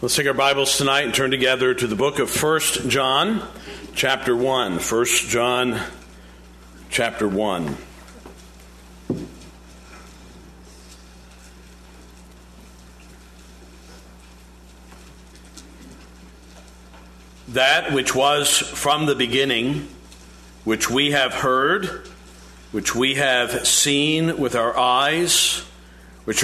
Let's take our Bibles tonight and turn together to the book of 1 John, chapter 1. 1 John, chapter 1. That which was from the beginning, which we have heard, which we have seen with our eyes, which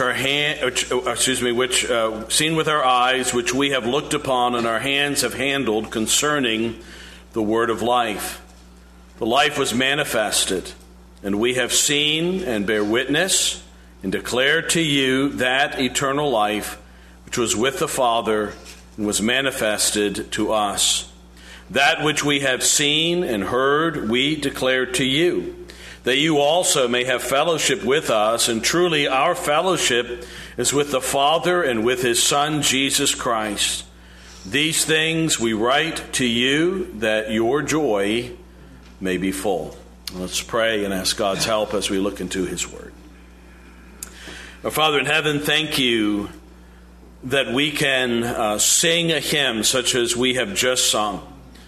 seen with our eyes, which we have looked upon and our hands have handled concerning the word of life. The life was manifested, and we have seen and bear witness and declare to you that eternal life which was with the Father and was manifested to us. That which we have seen and heard we declare to you, that you also may have fellowship with us, and truly our fellowship is with the Father and with His Son, Jesus Christ. These things we write to you, that your joy may be full. Let's pray and ask God's help as we look into His Word. Our Father in heaven, thank you that we can sing a hymn such as we have just sung,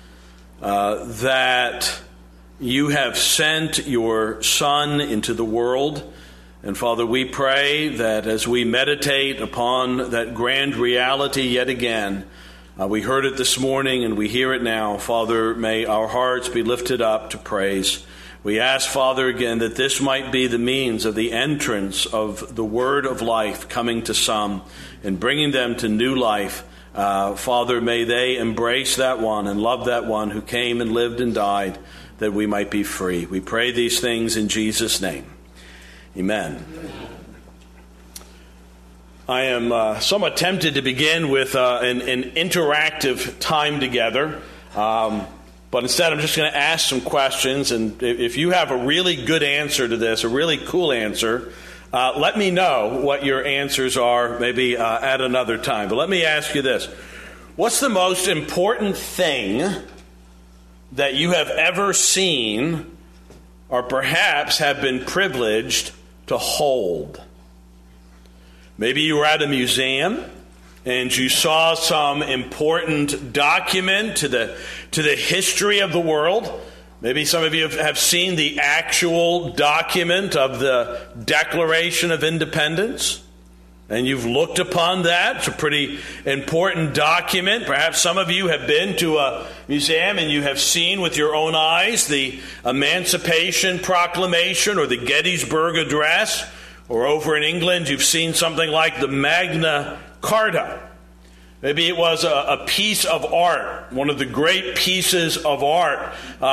that you have sent your Son into the world. And Father, we pray that as we meditate upon that grand reality yet again, we heard it this morning and we hear it now. Father, may our hearts be lifted up to praise. We ask, Father, again, that this might be the means of the entrance of the word of life coming to some and bringing them to new life. Father, may they embrace that one and love that one who came and lived and died, that we might be free. We pray these things in Jesus' name. Amen. I am somewhat tempted to begin with an interactive time together, but instead I'm just going to ask some questions, and if you have a really good answer to this, a really cool answer, let me know what your answers are maybe at another time. But let me ask you this. What's the most important thing that you have ever seen or perhaps have been privileged to hold? Maybe you were at a museum and you saw some important document to the history of the world. Maybe some of you have seen the actual document of the Declaration of Independence, and you've looked upon that. It's a pretty important document. Perhaps some of you have been to a museum and you have seen with your own eyes the Emancipation Proclamation or the Gettysburg Address, or over in England you've seen something like the Magna Carta. Maybe it was a piece of art, one of the great pieces of art,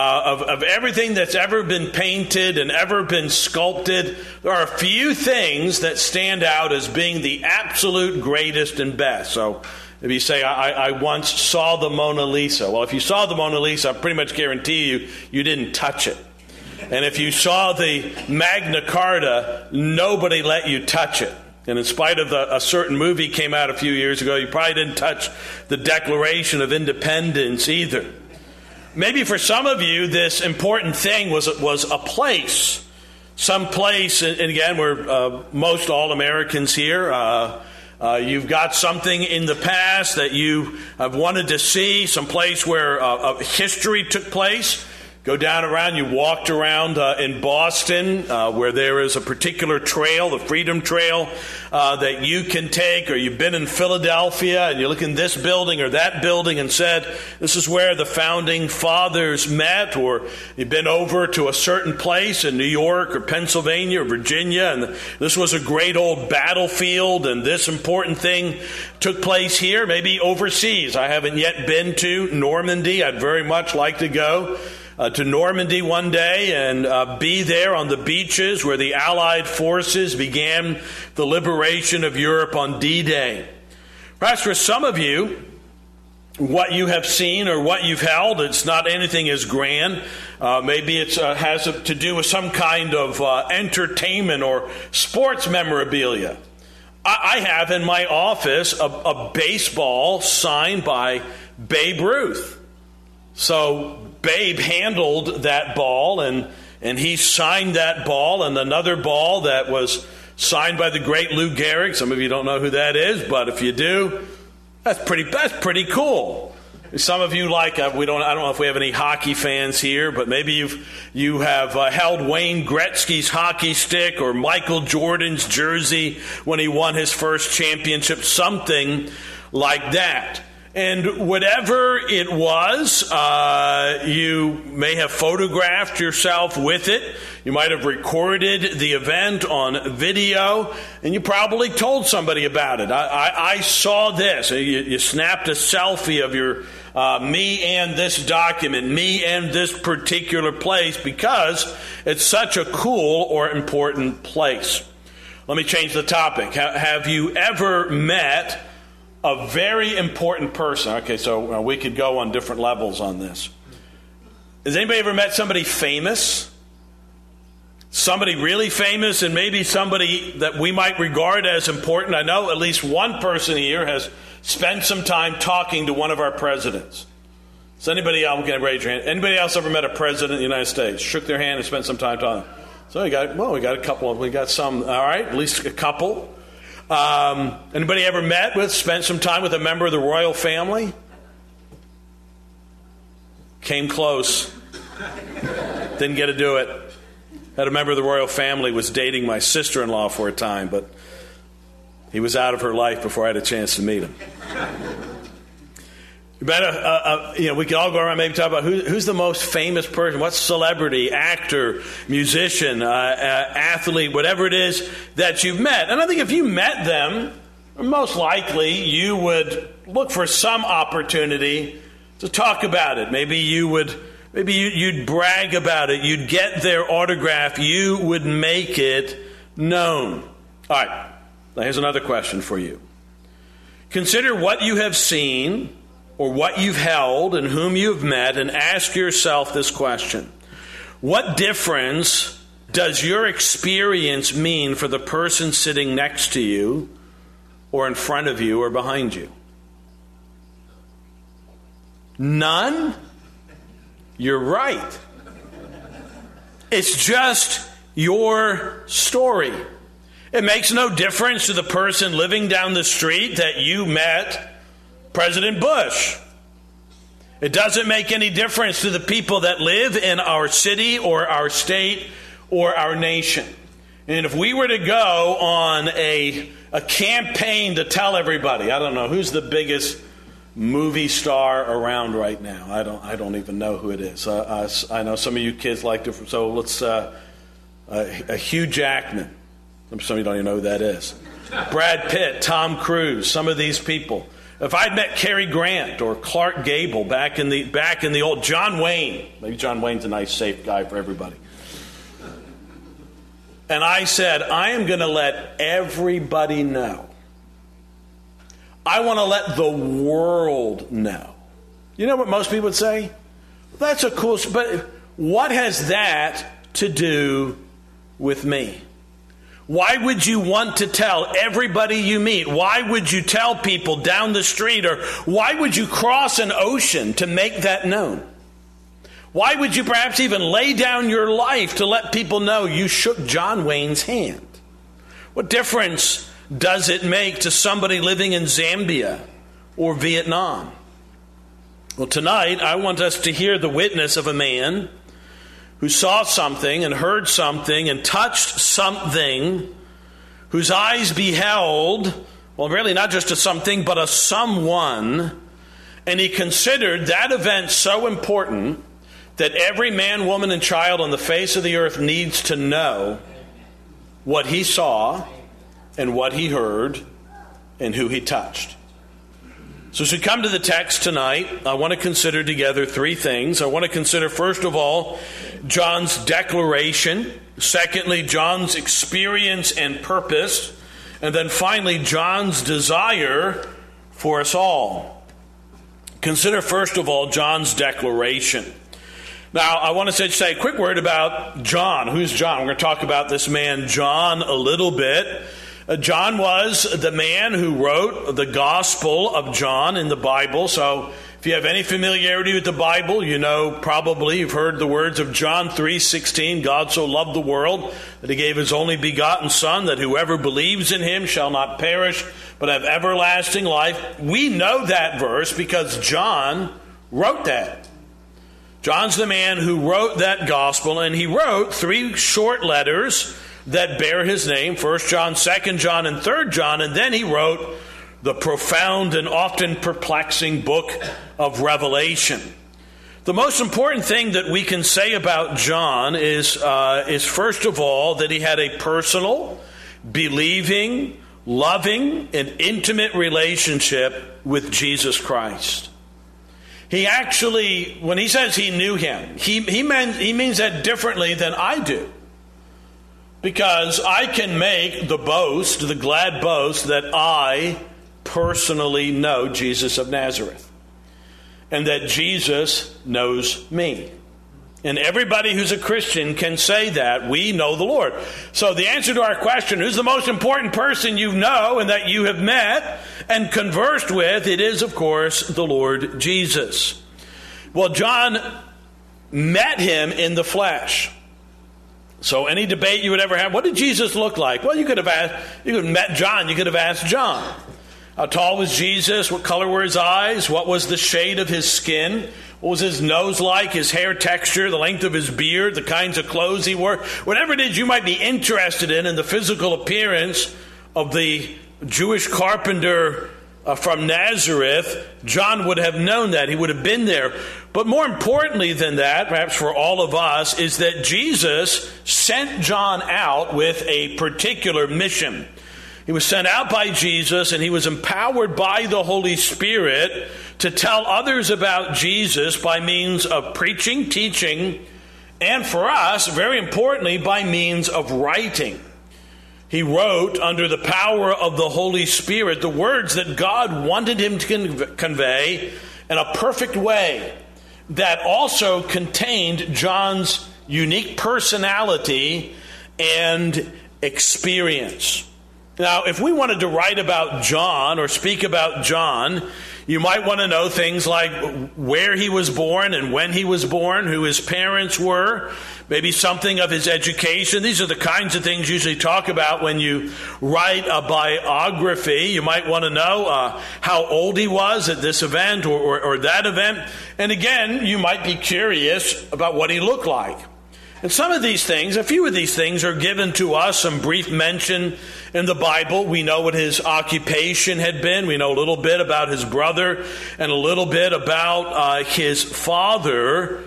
of everything that's ever been painted and ever been sculpted. There are a few things that stand out as being the absolute greatest and best. So if you say, I once saw the Mona Lisa. Well, if you saw the Mona Lisa, I pretty much guarantee you didn't touch it. And if you saw the Magna Carta, nobody let you touch it. And in spite of a certain movie came out a few years ago, you probably didn't touch the Declaration of Independence either. Maybe for some of you, this important thing was a place. Some place, and again, we're most all Americans here. You've got something in the past that you have wanted to see, some place where history took place. Go down around, you walked around in Boston where there is a particular trail, the Freedom Trail, that you can take, or you've been in Philadelphia and you look in this building or that building and said, this is where the founding fathers met, or you've been over to a certain place in New York or Pennsylvania or Virginia, and this was a great old battlefield and this important thing took place here, maybe overseas. I haven't yet been to Normandy. I'd very much like to go to Normandy one day and be there on the beaches where the Allied forces began the liberation of Europe on D-Day. Perhaps for some of you, what you have seen or what you've held, it's not anything as grand. Maybe it has to do with some kind of entertainment or sports memorabilia. I have in my office a baseball signed by Babe Ruth. So Babe handled that ball, and he signed that ball, and another ball that was signed by the great Lou Gehrig. Some of you don't know who that is, but if you do, That's pretty cool. Some of you like, I don't know if we have any hockey fans here, but maybe you have held Wayne Gretzky's hockey stick or Michael Jordan's jersey when he won his first championship, something like that. And whatever it was, you may have photographed yourself with it. You might have recorded the event on video, and you probably told somebody about it. I saw this. You snapped a selfie of your me and this document, me and this particular place, because it's such a cool or important place. Let me change the topic. Have you ever met a very important person? Okay, so we could go on different levels on this. Has anybody ever met somebody famous? Somebody really famous, and maybe somebody that we might regard as important? I know at least one person here has spent some time talking to one of our presidents. So anybody else, can raise your hand. Anybody else ever met a president of the United States? Shook their hand and spent some time talking. So we got a couple. We got some. All right, at least a couple. Anybody ever spent some time with a member of the royal family? Came close. Didn't get to do it. Had a member of the royal family, was dating my sister-in-law for a time, but he was out of her life before I had a chance to meet him. We could all go around maybe talk about who's the most famous person, what celebrity, actor, musician, athlete, whatever it is that you've met. And I think if you met them, most likely you would look for some opportunity to talk about it. Maybe you'd brag about it. You'd get their autograph. You would make it known. All right. Now here's another question for you. Consider what you have seen or what you've held and whom you've met, and ask yourself this question. What difference does your experience mean for the person sitting next to you or in front of you or behind you? None? You're right. It's just your story. It makes no difference to the person living down the street that you met President Bush. It doesn't make any difference to the people that live in our city or our state or our nation. And if we were to go on a campaign to tell everybody, I don't know, who's the biggest movie star around right now? I don't even know who it is. I know some of you kids like to, so let's, Hugh Jackman. Some of you don't even know who that is. Brad Pitt, Tom Cruise, some of these people. If I'd met Cary Grant or Clark Gable back in the old John Wayne, maybe John Wayne's a nice, safe guy for everybody. And I said, I am going to let everybody know. I want to let the world know. You know what most people would say? That's a cool, but what has that to do with me? Why would you want to tell everybody you meet? Why would you tell people down the street? Or why would you cross an ocean to make that known? Why would you perhaps even lay down your life to let people know you shook John Wayne's hand? What difference does it make to somebody living in Zambia or Vietnam? Well, tonight I want us to hear the witness of a man who saw something and heard something and touched something, whose eyes beheld, well, really not just a something, but a someone, and he considered that event so important that every man, woman, and child on the face of the earth needs to know what he saw and what he heard and who he touched. So as we come to the text tonight, I want to consider together three things. I want to consider, first of all, John's declaration. Secondly, John's experience and purpose. And then finally, John's desire for us all. Consider, first of all, John's declaration. Now, I want to say a quick word about John. Who's John? We're going to talk about this man, John, a little bit. John was the man who wrote the Gospel of John in the Bible. So if you have any familiarity with the Bible, you know probably you've heard the words of John 3:16, God so loved the world that he gave his only begotten Son, that whoever believes in him shall not perish, but have everlasting life. We know that verse because John wrote that. John's the man who wrote that gospel, and he wrote 3 short letters that bear his name, 1 John, 2 John, and 3 John, and then he wrote the profound and often perplexing book of Revelation. The most important thing that we can say about John is first of all, that he had a personal, believing, loving, and intimate relationship with Jesus Christ. He actually, when he says he knew him, he means that differently than I do. Because I can make the boast, the glad boast, that I personally know Jesus of Nazareth. And that Jesus knows me. And everybody who's a Christian can say that. We know the Lord. So the answer to our question, who's the most important person you know and that you have met and conversed with, it is, of course, the Lord Jesus. Well, John met him in the flesh. So any debate you would ever have, what did Jesus look like? Well, you could have met John. You could have asked John. How tall was Jesus? What color were his eyes? What was the shade of his skin? What was his nose like? His hair texture? The length of his beard? The kinds of clothes he wore? Whatever it is you might be interested in the physical appearance of the Jewish carpenter from Nazareth, John would have known that. He would have been there. But more importantly than that, perhaps for all of us, is that Jesus sent John out with a particular mission. He was sent out by Jesus, and he was empowered by the Holy Spirit to tell others about Jesus by means of preaching, teaching, and for us, very importantly, by means of writing. He wrote under the power of the Holy Spirit the words that God wanted him to convey in a perfect way that also contained John's unique personality and experience. Now, if we wanted to write about John or speak about John, you might want to know things like where he was born and when he was born, who his parents were, maybe something of his education. These are the kinds of things you usually talk about when you write a biography. You might want to know how old he was at this event or that event. And again, you might be curious about what he looked like. And some of these things, a few of these things are given to us, some brief mention in the Bible. We know what his occupation had been. We know a little bit about his brother and a little bit about his father.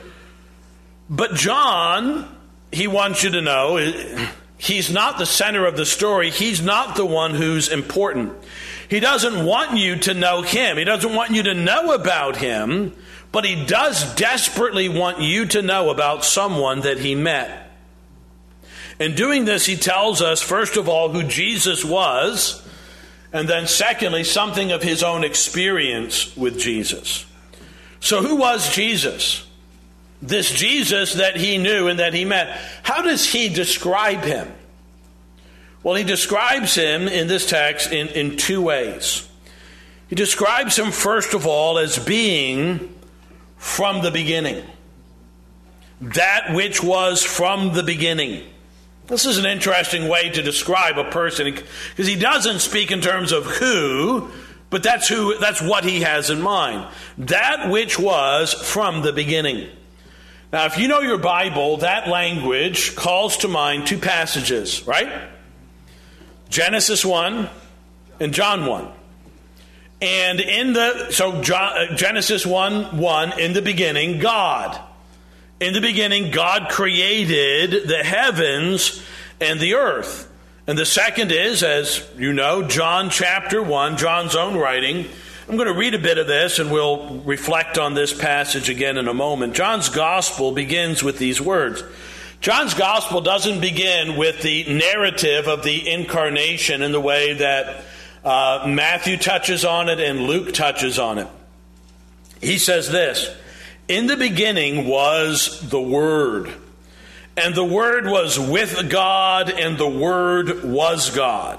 But John, he wants you to know, he's not the center of the story. He's not the one who's important. He doesn't want you to know him. He doesn't want you to know about him. But he does desperately want you to know about someone that he met. In doing this, he tells us, first of all, who Jesus was, and then secondly, something of his own experience with Jesus. So who was Jesus? This Jesus that he knew and that he met. How does he describe him? Well, he describes him in this text in 2 ways. He describes him, first of all, as being from the beginning. That which was from the beginning. This is an interesting way to describe a person, because he doesn't speak in terms of who, but that's what he has in mind. That which was from the beginning. Now, if you know your Bible, that language calls to mind 2 passages, right? Genesis 1 and John 1. And Genesis 1:1, in the beginning, God. In the beginning, God created the heavens and the earth. And the second is, as you know, John chapter 1, John's own writing. I'm going to read a bit of this and we'll reflect on this passage again in a moment. John's gospel begins with these words. John's gospel doesn't begin with the narrative of the incarnation in the way that Matthew touches on it and Luke touches on it. He says this, in the beginning was the Word, and the Word was with God, and the Word was God.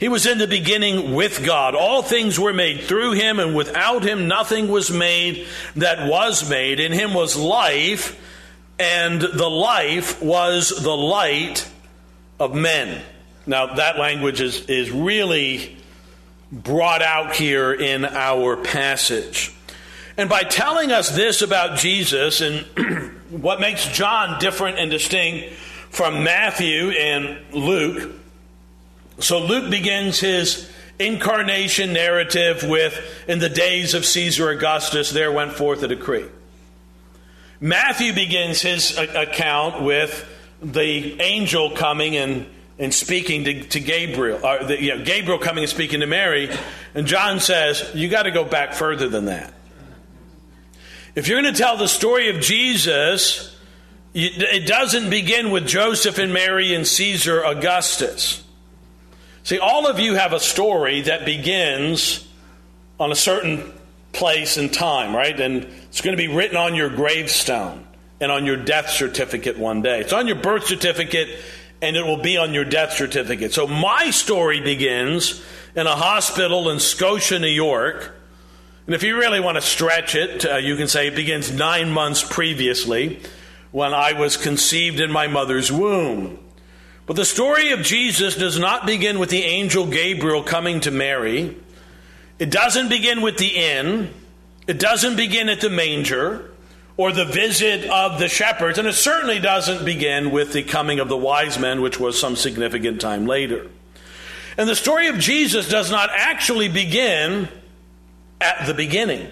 He was in the beginning with God. All things were made through him, and without him nothing was made that was made. In him was life, and the life was the light of men. Now, that language is really brought out here in our passage. And by telling us this about Jesus, and what makes John different and distinct from Matthew and Luke, so Luke begins his incarnation narrative with, in the days of Caesar Augustus, there went forth a decree. Matthew begins his account with the angel coming and speaking to Gabriel, Gabriel coming and speaking to Mary, and John says, you got to go back further than that. If you're going to tell the story of Jesus, it doesn't begin with Joseph and Mary and Caesar Augustus. See, all of you have a story that begins on a certain place and time, right? And it's going to be written on your gravestone and on your death certificate one day. It's on your birth certificate, and it will be on your death certificate. So my story begins in a hospital in Scotia, New York. And if you really want to stretch it, you can say it begins 9 months previously, when I was conceived in my mother's womb. But the story of Jesus does not begin with the angel Gabriel coming to Mary. It doesn't begin with the inn. It doesn't begin at the manger or the visit of the shepherds. And it certainly doesn't begin with the coming of the wise men, which was some significant time later. And the story of Jesus does not actually begin at the beginning.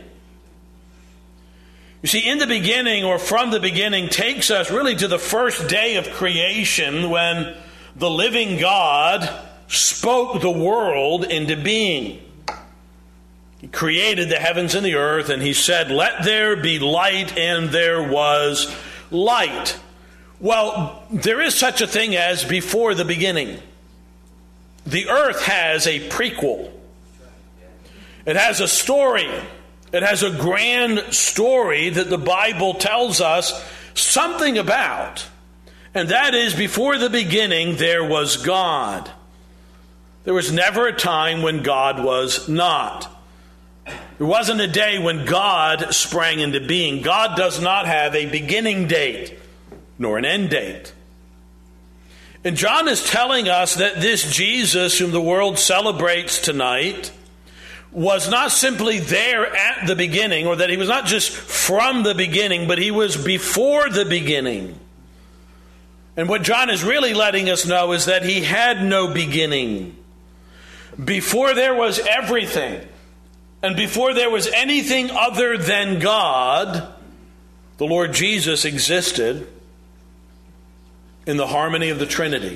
You see, in the beginning, or from the beginning, takes us really to the first day of creation, when the living God spoke the world into being. He created the heavens and the earth, and he said, "Let there be light," and there was light. Well, there is such a thing as before the beginning. The earth has a prequel. It has a story. It has a grand story that the Bible tells us something about. And that is, before the beginning, there was God. There was never a time when God was not. There wasn't a day when God sprang into being. God does not have a beginning date, nor an end date. And John is telling us that this Jesus, whom the world celebrates tonight, was not simply there at the beginning, or that he was not just from the beginning, but he was before the beginning. And what John is really letting us know is that he had no beginning. Before there was everything, and before there was anything other than God, the Lord Jesus existed in the harmony of the Trinity.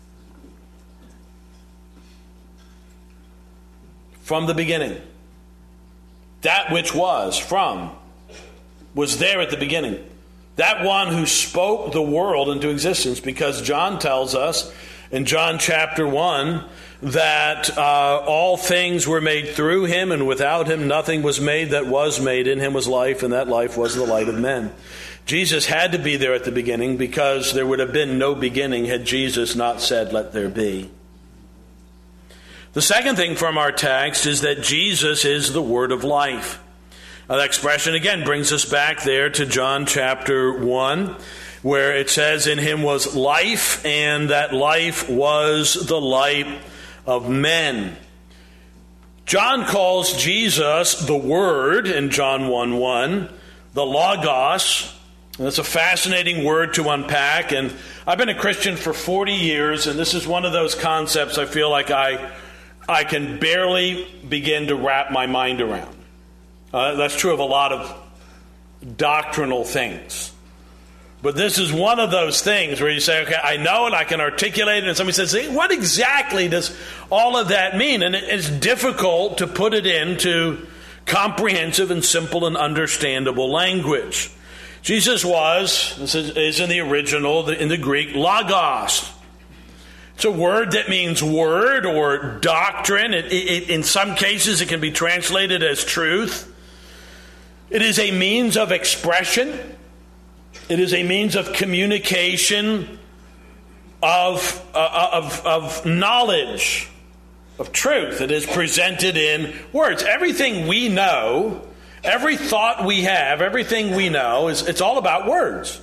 From the beginning. That which was there at the beginning. That one who spoke the world into existence, because John tells us in John chapter 1 that all things were made through him, and without him nothing was made that was made. In him was life, and that life was the light of men. Jesus had to be there at the beginning, because there would have been no beginning had Jesus not said, "Let there be." The second thing from our text is that Jesus is the word of life. Now, that expression again brings us back there to John chapter 1, where it says, "In him was life, and that life was the light of men." John calls Jesus the Word in John 1:1, the Logos. And that's a fascinating word to unpack. And I've been a Christian for 40 years, and this is one of those concepts I feel like I can barely begin to wrap my mind around. That's true of a lot of doctrinal things. But this is one of those things where you say, okay, I know it, I can articulate it, and somebody says, what exactly does all of that mean? And it's difficult to put it into comprehensive and simple and understandable language. Jesus was, this is in the original, in the Greek, logos. It's a word that means word or doctrine. In some cases, it can be translated as truth. It is a means of expression. It is a means of communication, of knowledge, of truth. It is presented in words. Everything we know, every thought we have, everything we know, it's all about words.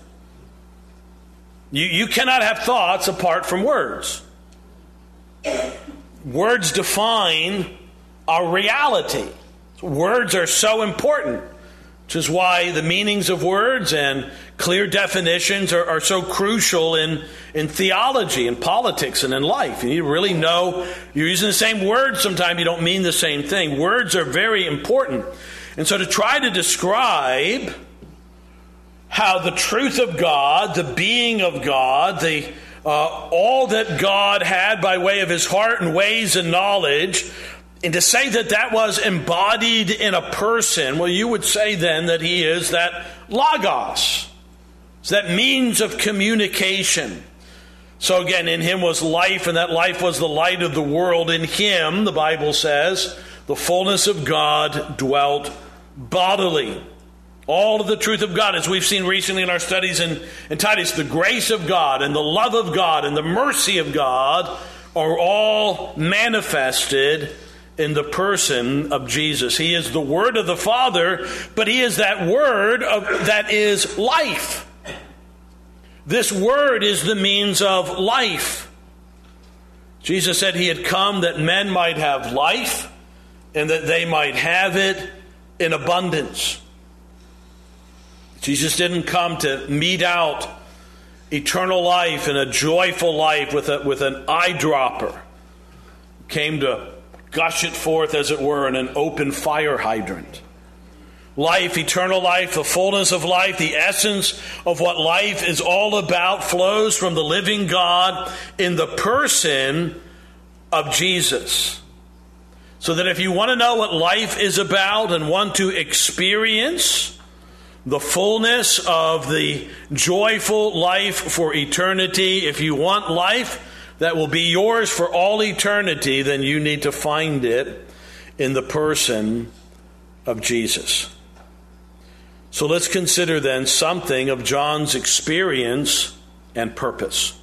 You cannot have thoughts apart from words. Words define our reality. Words are so important, which is why the meanings of words and clear definitions are so crucial in theology and politics and in life. You need to really know you're using the same words. Sometimes you don't mean the same thing. Words are very important. And so to try to describe how the truth of God, the being of God, all that God had by way of his heart and ways and knowledge, and to say that that was embodied in a person, well, you would say then that he is that logos. It's that means of communication. So again, in him was life, and that life was the light of the world. In him, the Bible says, the fullness of God dwelt bodily. All of the truth of God, as we've seen recently in our studies in Titus, the grace of God and the love of God and the mercy of God are all manifested in the person of Jesus. He is the Word of the Father, but he is that Word that is life. This Word is the means of life. Jesus said he had come that men might have life and that they might have it in abundance. Jesus didn't come to mete out eternal life and a joyful life with an eyedropper. He came to gush it forth, as it were, in an open fire hydrant. Life, eternal life, the fullness of life, the essence of what life is all about flows from the living God in the person of Jesus. So that if you want to know what life is about and want to experience the fullness of the joyful life for eternity, if you want life that will be yours for all eternity, then you need to find it in the person of Jesus. So let's consider then something of John's experience and purpose.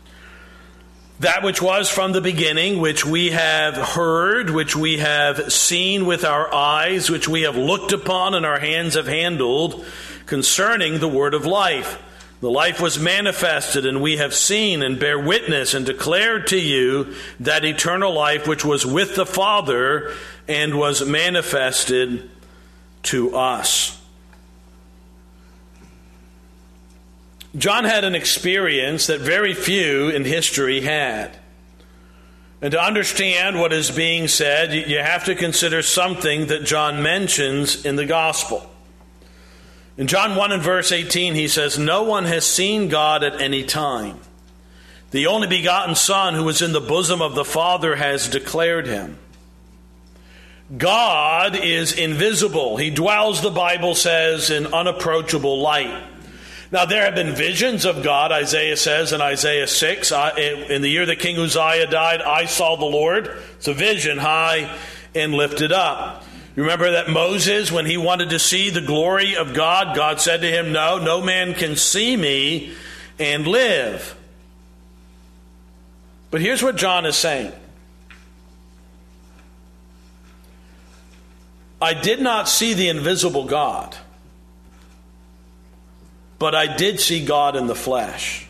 That which was from the beginning, which we have heard, which we have seen with our eyes, which we have looked upon and our hands have handled, concerning the word of life. The life was manifested, and we have seen and bear witness and declare to you that eternal life which was with the Father and was manifested to us. John had an experience that very few in history had. And to understand what is being said, you have to consider something that John mentions in the gospel. In John 1 and verse 18, he says, "No one has seen God at any time. The only begotten Son who was in the bosom of the Father has declared him." God is invisible. He dwells, the Bible says, in unapproachable light. Now, there have been visions of God, Isaiah says in Isaiah 6. In the year that King Uzziah died, I saw the Lord. It's a vision, high and lifted up. You remember that Moses, when he wanted to see the glory of God, God said to him, no man can see me and live. But here's what John is saying. I did not see the invisible God, but I did see God in the flesh.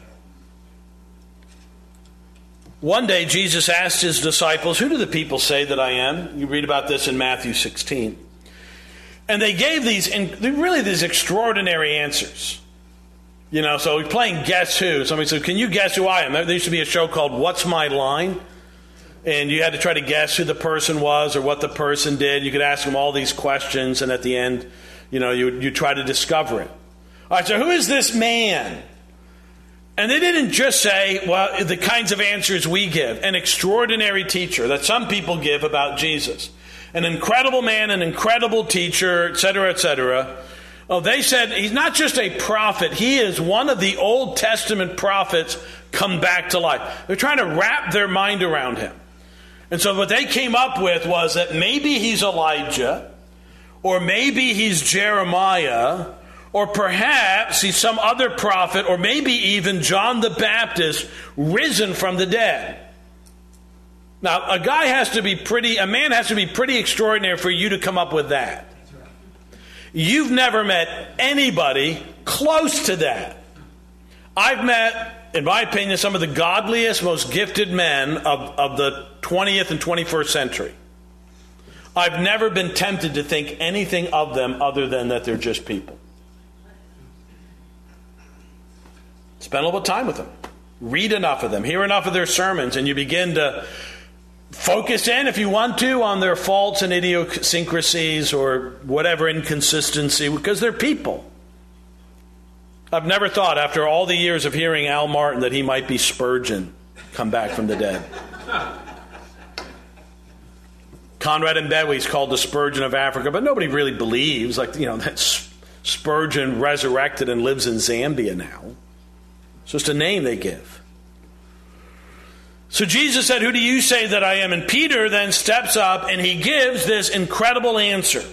One day Jesus asked his disciples, "Who do the people say that I am?" You read about this in Matthew 16. And they gave these extraordinary answers. So we're playing Guess Who. Somebody said, "Can you guess who I am?" There used to be a show called What's My Line? And you had to try to guess who the person was or what the person did. You could ask them all these questions, and at the end, you try to discover it. All right, so who is this man? And they didn't just say, well, the kinds of answers we give. An extraordinary teacher that some people give about Jesus. An incredible man, an incredible teacher, etc., etc. Oh, they said he's not just a prophet. He is one of the Old Testament prophets come back to life. They're trying to wrap their mind around him. And so what they came up with was that maybe he's Elijah, or maybe he's Jeremiah, or perhaps he's some other prophet, or maybe even John the Baptist risen from the dead. Now, a man has to be pretty extraordinary for you to come up with that. You've never met anybody close to that. I've met, in my opinion, some of the godliest, most gifted men of the 20th and 21st century. I've never been tempted to think anything of them other than that they're just people. Spend a little time with them. Read enough of them. Hear enough of their sermons, and you begin to focus in, if you want to, on their faults and idiosyncrasies or whatever inconsistency, because they're people. I've never thought, after all the years of hearing Al Martin, that he might be Spurgeon, come back from the dead. Conrad Mbewe's called the Spurgeon of Africa, but nobody really believes, that Spurgeon resurrected and lives in Zambia now. It's just a name they give. So Jesus said, "Who do you say that I am?" And Peter then steps up and he gives this incredible answer.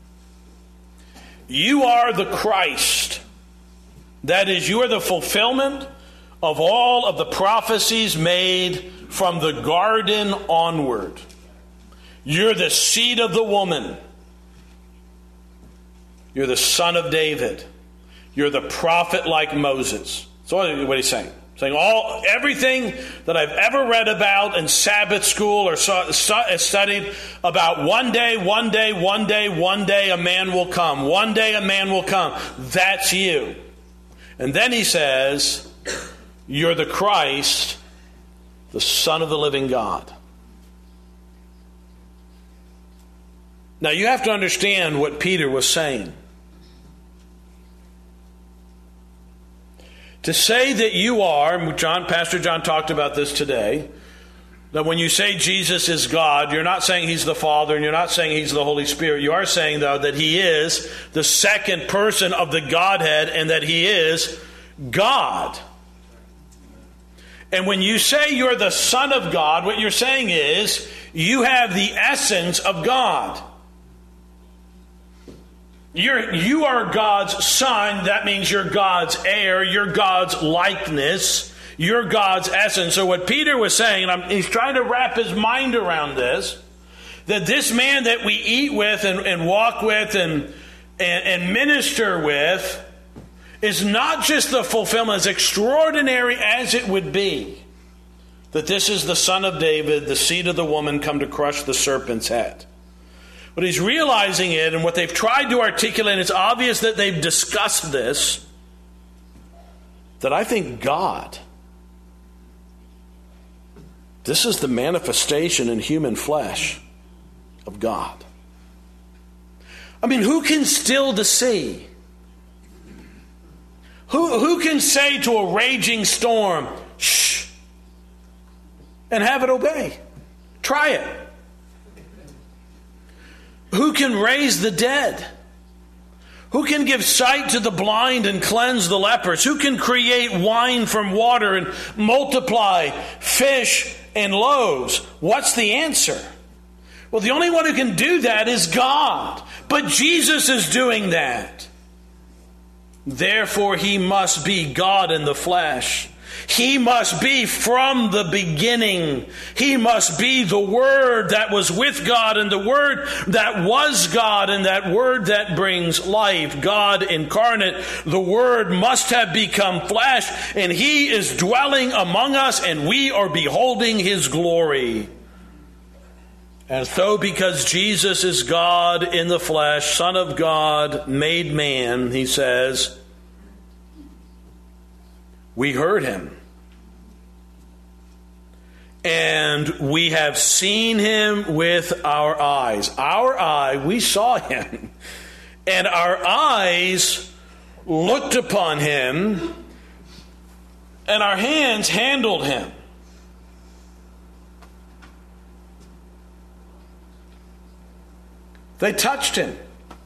"You are the Christ." That is, you are the fulfillment of all of the prophecies made from the garden onward. You're the seed of the woman. You're the son of David. You're the prophet like Moses. So what he's saying? Saying everything that I've ever read about in Sabbath school or studied about one day a man will come. One day a man will come. That's you. And then he says, you're the Christ, the Son of the living God. Now you have to understand what Peter was saying. To say that you are, Pastor John talked about this today, that when you say Jesus is God, you're not saying he's the Father and you're not saying he's the Holy Spirit. You are saying, though, that he is the second person of the Godhead and that he is God. And when you say you're the Son of God, what you're saying is you have the essence of God. You are God's son. That means you're God's heir. You're God's likeness. You're God's essence. So what Peter was saying, and he's trying to wrap his mind around this, that this man that we eat with and walk with and minister with is not just the fulfillment, as extraordinary as it would be, that this is the son of David, the seed of the woman, come to crush the serpent's head. But he's realizing it, and what they've tried to articulate, it's obvious that they've discussed this, that I think God, this is the manifestation in human flesh of God. I mean, who can still the sea? Who can say to a raging storm, shh, and have it obey? Try it. Who can raise the dead? Who can give sight to the blind and cleanse the lepers? Who can create wine from water and multiply fish and loaves? What's the answer? Well, the only one who can do that is God. But Jesus is doing that. Therefore, he must be God in the flesh. He must be from the beginning. He must be the Word that was with God and the Word that was God and that Word that brings life. God incarnate. The Word must have become flesh, and he is dwelling among us, and we are beholding his glory. And so, because Jesus is God in the flesh, Son of God, made man, he says, we heard him. And we have seen him with our eyes. We saw him. And our eyes looked upon him, and our hands handled him. They touched him.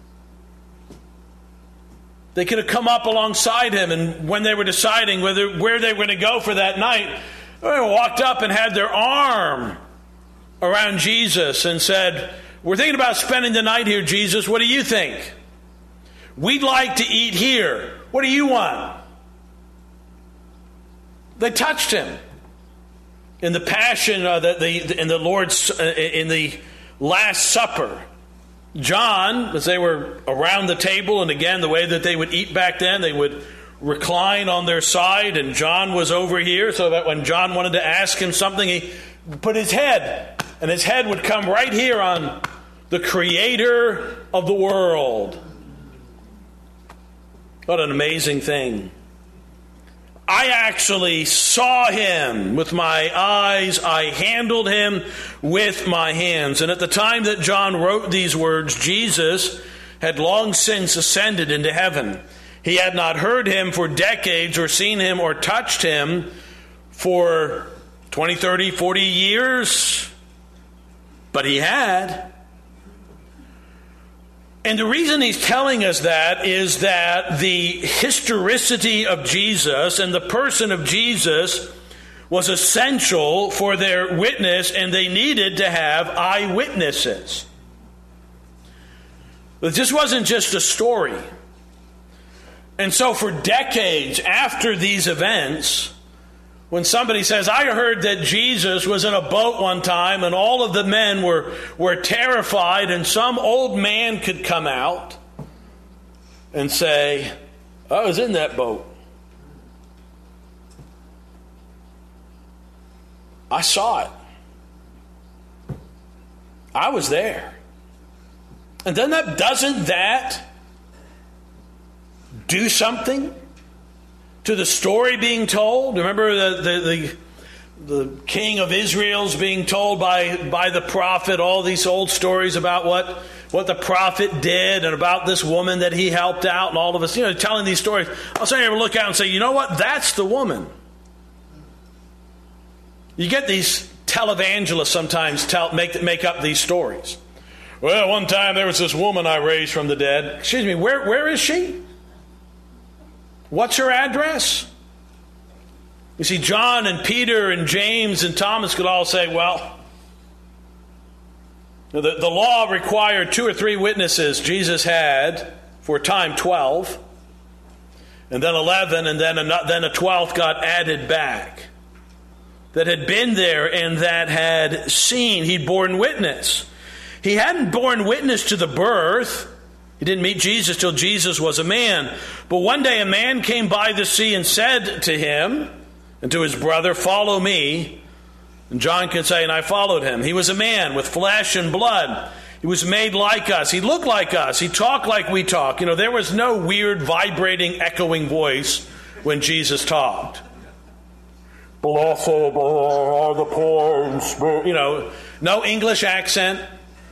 They could have come up alongside him, and when they were deciding where they were going to go for that night, they walked up and had their arm around Jesus and said, we're thinking about spending the night here, Jesus. What do you think? We'd like to eat here. What do you want? They touched him. in the Passion, in the Lord's, in the Last Supper, John, as they were around the table, and again, the way that they would eat back then, they would recline on their side, and John was over here, so that when John wanted to ask him something, he put his head, and his head would come right here on the Creator of the world. What an amazing thing. I actually saw him with my eyes. I handled him with my hands. And at the time that John wrote these words, Jesus had long since ascended into heaven. He had not heard him for decades or seen him or touched him for 20, 30, 40 years. But he had. And the reason he's telling us that is that the historicity of Jesus and the person of Jesus was essential for their witness, and they needed to have eyewitnesses. But this wasn't just a story. And so for decades after these events, when somebody says, I heard that Jesus was in a boat one time and all of the men were terrified, and some old man could come out and say, I was in that boat. I saw it. I was there. And then doesn't that do something to the story being told? Remember the king of Israel's being told by the prophet all these old stories about what the prophet did and about this woman that he helped out, and all of us, telling these stories. I'll say, ever look out and say, you know what? That's the woman. You get these televangelists sometimes make up these stories. Well, one time there was this woman I raised from the dead. Excuse me, where is she? What's her address? You see, John and Peter and James and Thomas could all say, well, the law required 2 or 3 witnesses. Jesus had, for a time, 12. And then 11, and then a 12th got added back. That had been there and that had seen. He'd borne witness. He hadn't borne witness to the birth. He didn't meet Jesus till Jesus was a man. But one day a man came by the sea and said to him and to his brother, follow me. And John could say, and I followed him. He was a man with flesh and blood. He was made like us. He looked like us. He talked like we talk. There was no weird, vibrating, echoing voice when Jesus talked. Blessed are the poor in spirit. No English accent.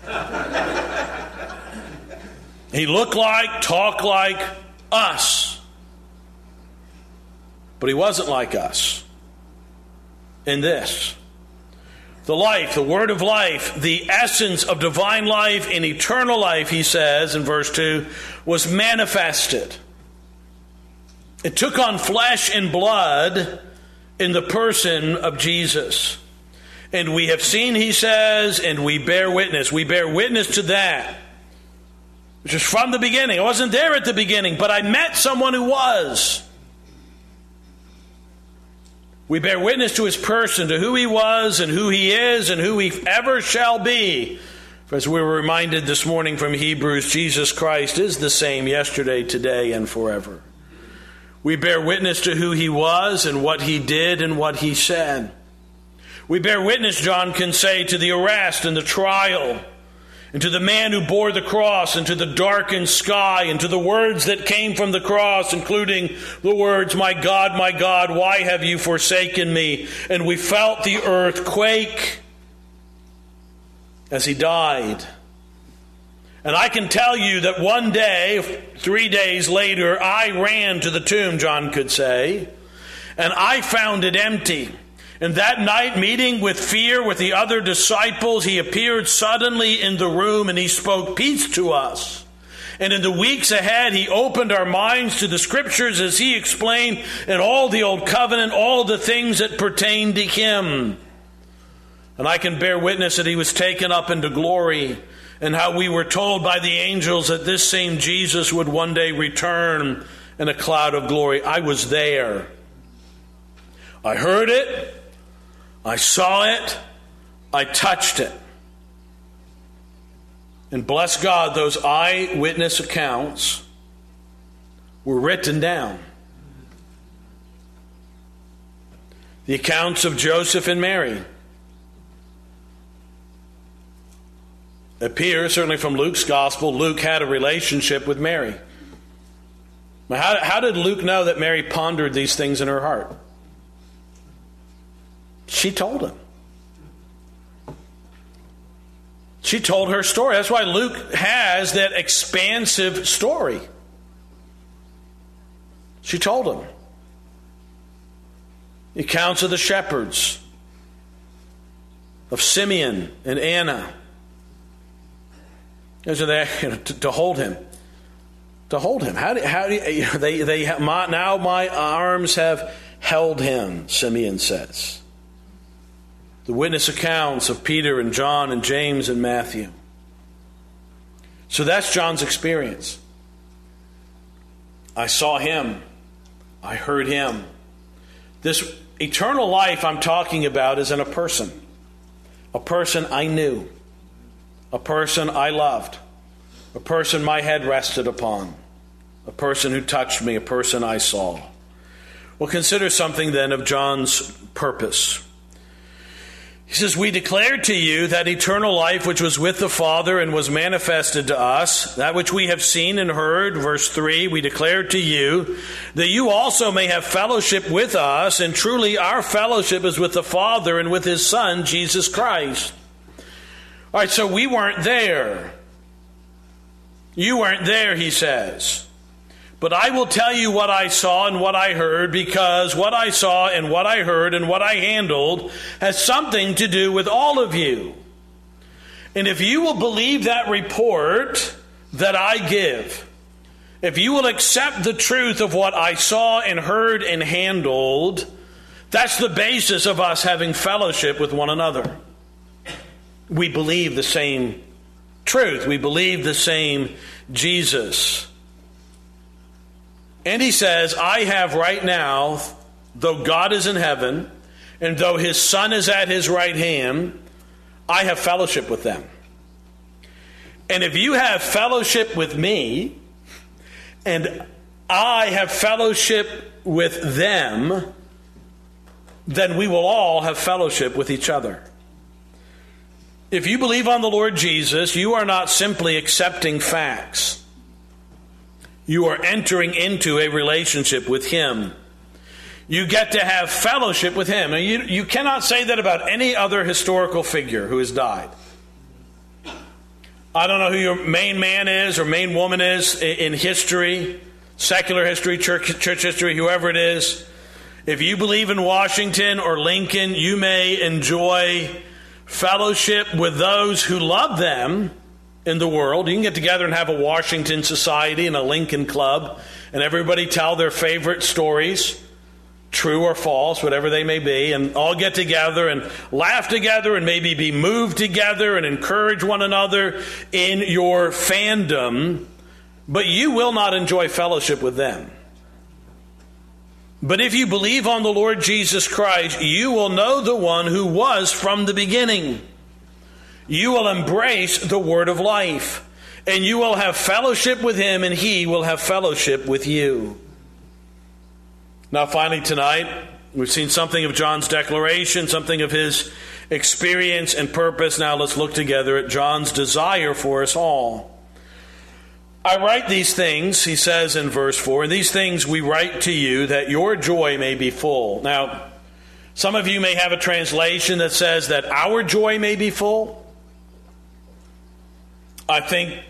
He looked like, talked like us. But he wasn't like us in this. The life, the word of life, the essence of divine life and eternal life, he says in verse 2, was manifested. It took on flesh and blood in the person of Jesus. And we have seen, he says, and we bear witness. We bear witness to that. Which is from the beginning. I wasn't there at the beginning, but I met someone who was. We bear witness to his person, to who he was and who he is and who he ever shall be. For as we were reminded this morning from Hebrews, Jesus Christ is the same yesterday, today, and forever. We bear witness to who he was and what he did and what he said. We bear witness, John can say, to the arrest and the trial, and to the man who bore the cross, and to the darkened sky, and to the words that came from the cross, including the words, my God, why have you forsaken me? And we felt the earth quake as he died. And I can tell you that one day, 3 days later, I ran to the tomb, John could say, and I found it empty. And that night, meeting with fear with the other disciples, he appeared suddenly in the room and he spoke peace to us. And in the weeks ahead, he opened our minds to the scriptures as he explained in all the old covenant, all the things that pertain to him. And I can bear witness that he was taken up into glory, and how we were told by the angels that this same Jesus would one day return in a cloud of glory. I was there. I heard it. I saw it. I touched it. And bless God, those eyewitness accounts were written down. The accounts of Joseph and Mary appear, certainly from Luke's gospel. Luke had a relationship with Mary. How did Luke know that Mary pondered these things in her heart? She told him. She told her story. That's why Luke has that expansive story. She told him. The accounts of the shepherds, of Simeon and Anna. Those are there to hold him. To hold him. How do they have, now my arms have held him, Simeon says. The witness accounts of Peter and John and James and Matthew. So that's John's experience. I saw him. I heard him. This eternal life I'm talking about is in a person. A person I knew. A person I loved. A person my head rested upon. A person who touched me. A person I saw. Well, consider something then of John's purpose. He says, we declare to you that eternal life which was with the Father and was manifested to us, that which we have seen and heard, verse 3, we declare to you, that you also may have fellowship with us, and truly our fellowship is with the Father and with His Son, Jesus Christ. All right, so we weren't there. You weren't there, he says. But I will tell you what I saw and what I heard, because what I saw and what I heard and what I handled has something to do with all of you. And if you will believe that report that I give, if you will accept the truth of what I saw and heard and handled, that's the basis of us having fellowship with one another. We believe the same truth. We believe the same Jesus. And he says, I have right now, though God is in heaven, and though His Son is at His right hand, I have fellowship with them. And if you have fellowship with me, and I have fellowship with them, then we will all have fellowship with each other. If you believe on the Lord Jesus, you are not simply accepting facts. You are entering into a relationship with Him. You get to have fellowship with Him. And you cannot say that about any other historical figure who has died. I don't know who your main man is or main woman is in history, secular history, church history, whoever it is. If you believe in Washington or Lincoln, you may enjoy fellowship with those who love them in the world. You can get together and have a Washington Society and a Lincoln Club, and everybody tell their favorite stories, true or false, whatever they may be, and all get together and laugh together and maybe be moved together and encourage one another in your fandom, but you will not enjoy fellowship with them. But if you believe on the Lord Jesus Christ, you will know the one who was from the beginning. You will embrace the word of life, and you will have fellowship with Him, and He will have fellowship with you. Now, finally, tonight, we've seen something of John's declaration, something of his experience and purpose. Now, let's look together at John's desire for us all. I write these things, he says in verse 4, and these things we write to you that your joy may be full. Now, some of you may have a translation that says that our joy may be full. I think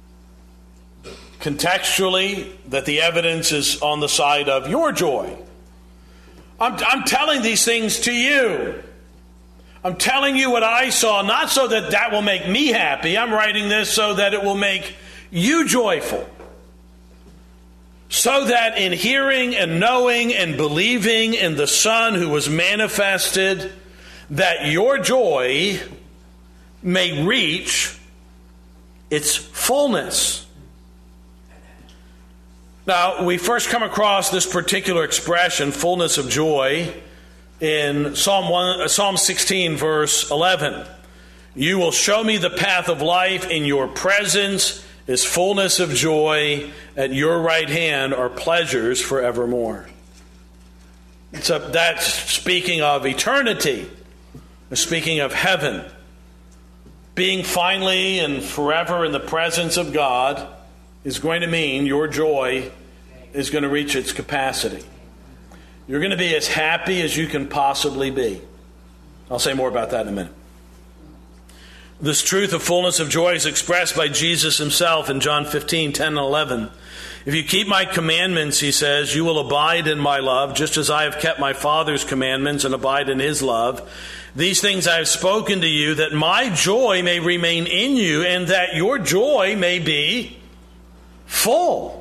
contextually that the evidence is on the side of your joy. I'm telling these things to you. I'm telling you what I saw, not so that will make me happy. I'm writing this so that it will make you joyful. So that in hearing and knowing and believing in the Son who was manifested, that your joy may reach its fullness. Now, we first come across this particular expression, fullness of joy, in Psalm 16, verse 11. You will show me the path of life. In your presence is fullness of joy. At your right hand are pleasures forevermore. So that's speaking of eternity, speaking of heaven. Being finally and forever in the presence of God is going to mean your joy is going to reach its capacity. You're going to be as happy as you can possibly be. I'll say more about that in a minute. This truth of fullness of joy is expressed by Jesus himself in John 15, 10 and 11. If you keep my commandments, he says, you will abide in my love, just as I have kept my Father's commandments and abide in his love. These things I have spoken to you, that my joy may remain in you, and that your joy may be full.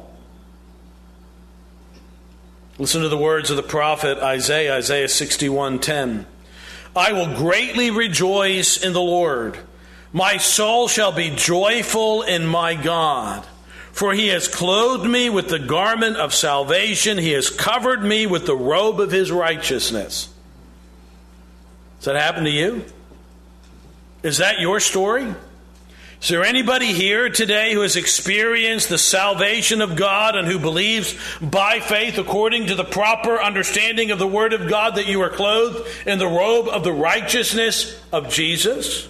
Listen to the words of the prophet Isaiah, Isaiah 61:10. I will greatly rejoice in the Lord. My soul shall be joyful in my God. For he has clothed me with the garment of salvation. He has covered me with the robe of his righteousness. Does that happen to you? Is that your story? Is there anybody here today who has experienced the salvation of God and who believes by faith, according to the proper understanding of the Word of God, that you are clothed in the robe of the righteousness of Jesus?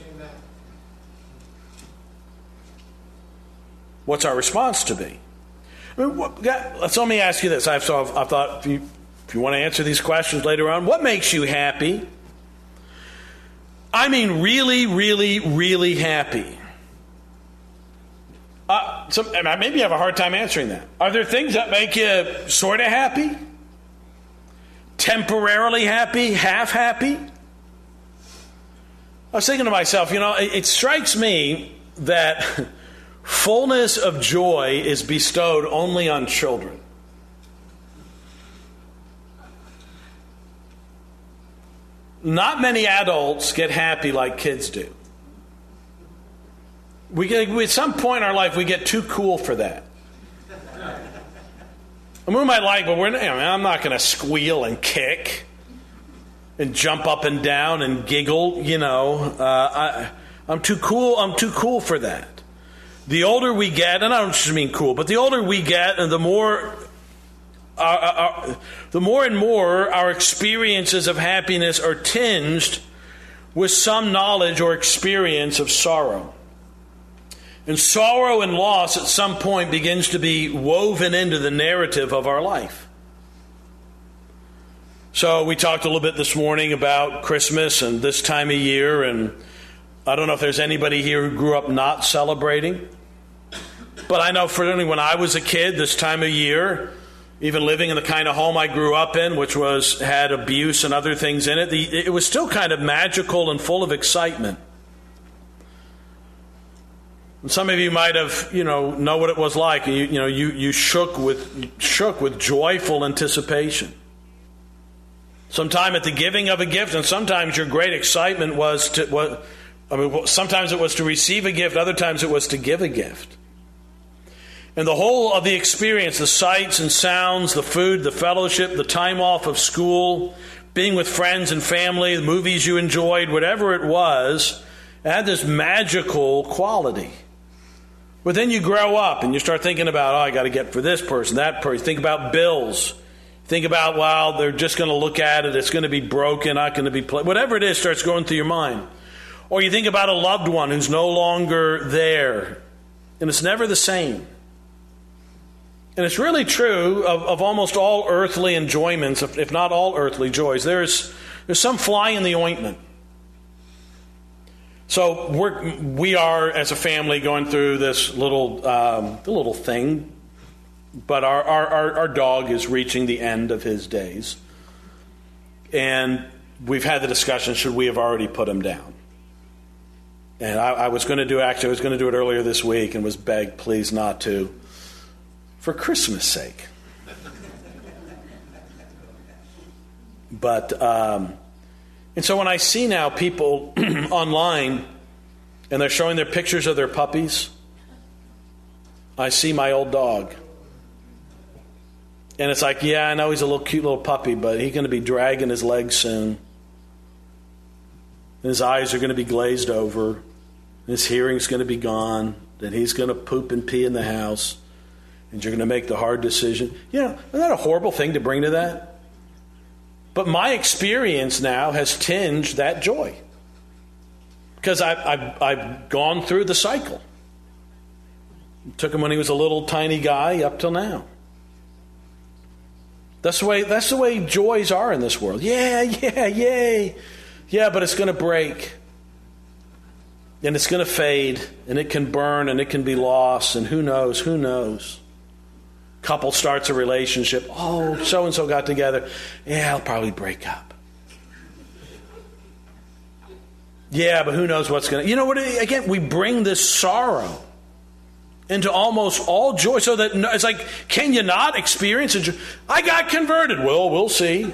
What's our response to be? Let me ask you this. I thought if you want to answer these questions later on, what makes you happy? I mean really, really, really happy. Maybe you have a hard time answering that. Are there things that make you sort of happy? Temporarily happy? Half happy? I was thinking to myself, it strikes me that fullness of joy is bestowed only on children. Not many adults get happy like kids do. At some point in our life, we get too cool for that. I mean, we might like, but I'm not going to squeal and kick and jump up and down and giggle. I'm too cool. I'm too cool for that. The older we get, and I don't just mean cool, but the older we get, and the more and more our experiences of happiness are tinged with some knowledge or experience of sorrow. And sorrow and loss at some point begins to be woven into the narrative of our life. So we talked a little bit this morning about Christmas and this time of year, and I don't know if there's anybody here who grew up not celebrating. But I know certainly when I was a kid, this time of year, even living in the kind of home I grew up in, which had abuse and other things in it, it was still kind of magical and full of excitement. And some of you might have, know what it was like. You shook with joyful anticipation. Sometime at the giving of a gift, and sometimes your great excitement sometimes it was to receive a gift, other times it was to give a gift. And the whole of the experience, the sights and sounds, the food, the fellowship, the time off of school, being with friends and family, the movies you enjoyed, whatever it was, it had this magical quality. But then you grow up and you start thinking about, I got to get for this person, that person. Think about bills. Think about, they're just going to look at it. It's going to be broken, not going to be played. Whatever it is starts going through your mind. Or you think about a loved one who's no longer there. And it's never the same. And it's really true of almost all earthly enjoyments, if not all earthly joys. There's some fly in the ointment. So we are, as a family, going through this little thing. But our dog is reaching the end of his days. And we've had the discussion, should we have already put him down? And I was going to do it earlier this week and was begged, please not to, for Christmas' sake. But, and so when I see now people online and they're showing their pictures of their puppies, I see my old dog. And it's like, yeah, I know he's a little cute little puppy, but he's going to be dragging his legs soon. And his eyes are going to be glazed over. And his hearing's going to be gone. And he's going to poop and pee in the house. And you're going to make the hard decision. You know, isn't that a horrible thing to bring to that? But my experience now has tinged that joy. Because I've gone through the cycle. It took him when he was a little tiny guy up till now. That's the way joys are in this world. Yeah, yay. Yeah, but it's going to break. And it's going to fade. And it can burn and it can be lost. And who knows. Couple starts a relationship. Oh, so-and-so got together. Yeah, I'll probably break up. Yeah, but who knows what's going to... You know what? Again, we bring this sorrow into almost all joy, so that it's like, can you not experience it? I got converted. Well, we'll see.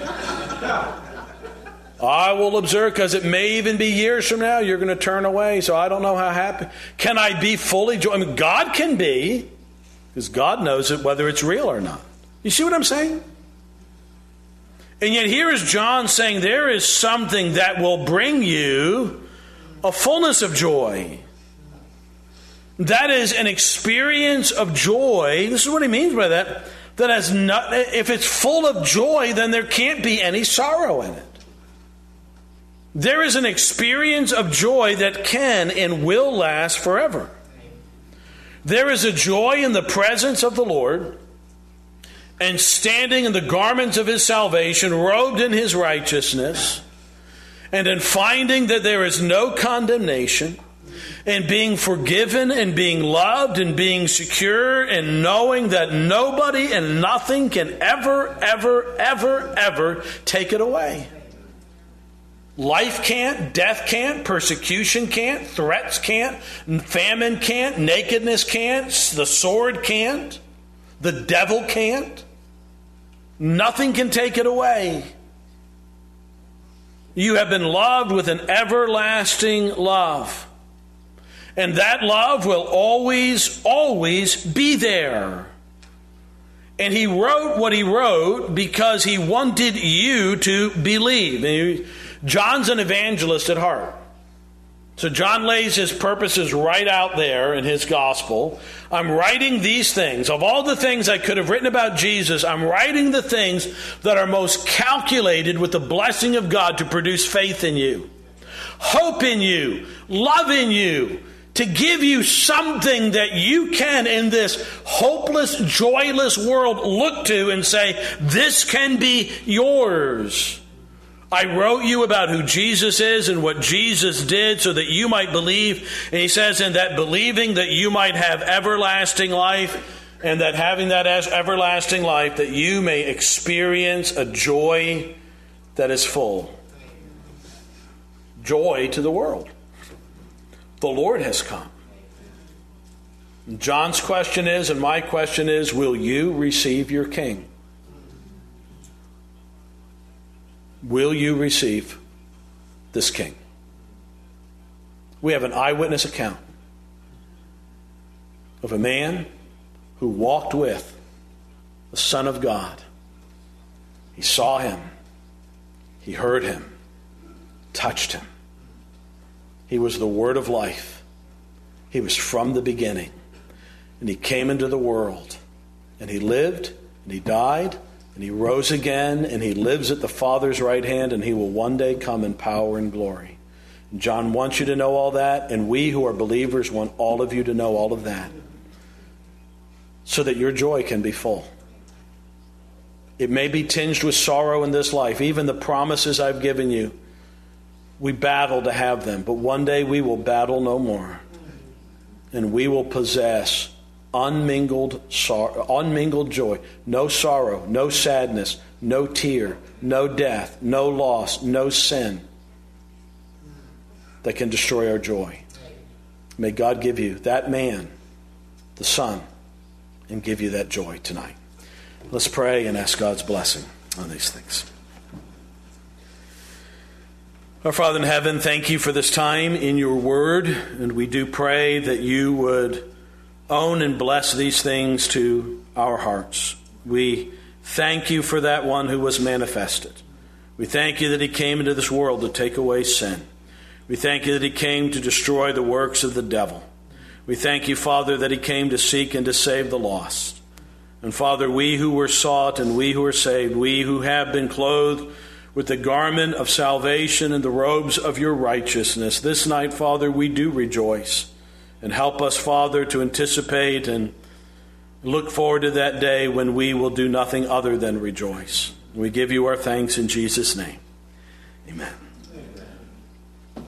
I will observe, because it may even be years from now you're going to turn away, so I don't know how happy. Can I be fully joy? I mean, God can be, because God knows it, whether it's real or not. You see what I'm saying? And yet here is John saying there is something that will bring you a fullness of joy. That is an experience of joy. This is what he means by that. That has not, if it's full of joy, then there can't be any sorrow in it. There is an experience of joy that can and will last forever. There is a joy in the presence of the Lord, and standing in the garments of his salvation, robed in his righteousness, and in finding that there is no condemnation, and being forgiven and being loved and being secure and knowing that nobody and nothing can ever take it away. Life can't, death can't, persecution can't, threats can't, famine can't, nakedness can't, the sword can't, the devil can't. Nothing can take it away. You have been loved with an everlasting love. And that love will always be there. And he wrote what he wrote because he wanted you to believe. John's an evangelist at heart. So John lays his purposes right out there in his gospel. I'm writing these things. Of all the things I could have written about Jesus, I'm writing the things that are most calculated with the blessing of God to produce faith in you, hope in you, love in you, to give you something that you can, in this hopeless, joyless world, look to and say, this can be yours. I wrote you about who Jesus is and what Jesus did so that you might believe. And he says, in that believing that you might have everlasting life, and that having that as everlasting life, that you may experience a joy that is full. Joy to the world. The Lord has come. And John's question is, and my question is, will you receive your King? Will you receive this King? We have an eyewitness account of a man who walked with the Son of God. He saw him. He heard him. Touched him. He was the Word of life. He was from the beginning. And he came into the world. And he lived. And he died. And he rose again, and he lives at the Father's right hand, and he will one day come in power and glory. And John wants you to know all that, and we who are believers want all of you to know all of that, so that your joy can be full. It may be tinged with sorrow in this life. Even the promises I've given you, we battle to have them, but one day we will battle no more, and we will possess unmingled joy, no sorrow, no sadness, no tear, no death, no loss, no sin that can destroy our joy. May God give you that man, the Son, and give you that joy tonight. Let's pray and ask God's blessing on these things. Our Father in heaven, thank you for this time in your word, and we do pray that you would own and bless these things to our hearts. We thank you for that one who was manifested. We thank you that he came into this world to take away sin. We thank you that he came to destroy the works of the devil. We thank you, Father, that he came to seek and to save the lost. And Father, we who were sought and we who are saved, we who have been clothed with the garment of salvation and the robes of your righteousness, this night, Father, we do rejoice. And help us, Father, to anticipate and look forward to that day when we will do nothing other than rejoice. We give you our thanks in Jesus' name. Amen.